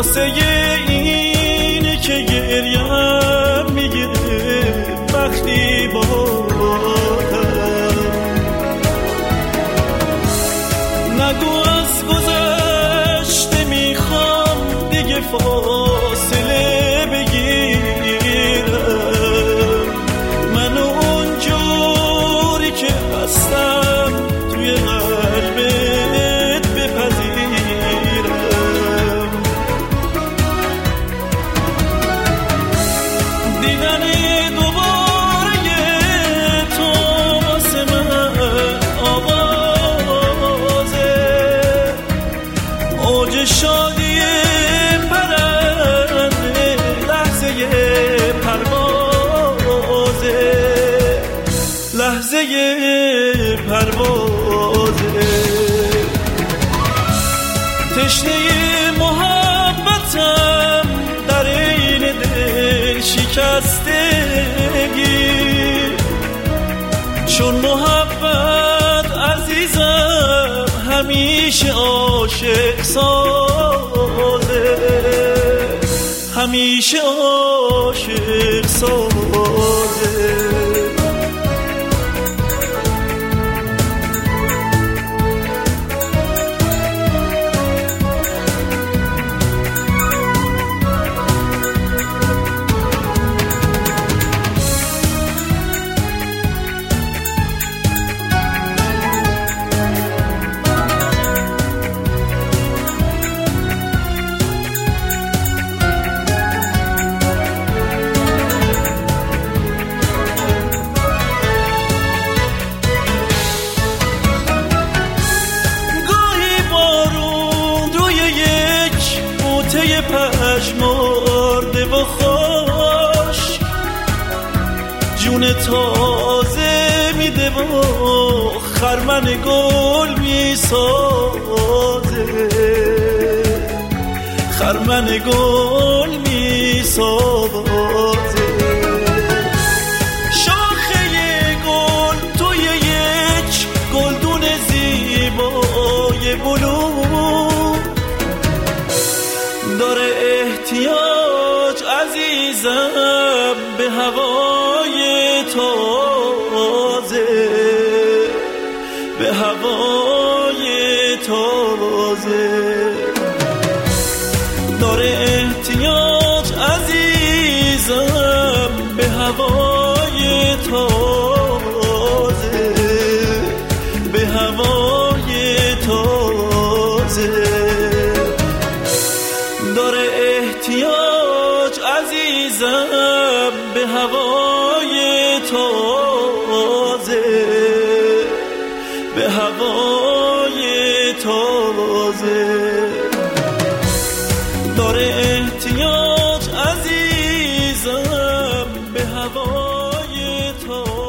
واسه اینه که گریم میگیره وقتی بادم. نگو از گذشته میخوام دیگه فاصله بگیرم، منو اونجوری که هستم توی قلبت بپذیرم. دیدن دوباره تو واسه من آغازه، اوج شادی پرنده لحظه پروازه، لحظه پروازه. تشنه محبتم در این دل شکستگی، چون محبت عزیزم همیشه عاشق سازه، همیشه عاشق سازه. پژمرده و خوش جون تازه میده و خرمن گل میسازه، خرمن گل میسازه. شاخه گل توی یک گلدون زیبای بلور داره احتیاج عزیزم به هوای تازه، به هوای تازه. داره احتیاج عزیزم به هوای تازه، به هوای تازه. داره احتیاج عزیزم به هوای تازه، به هوای تازه. داره احتیاج عزیزم به هوای تازه.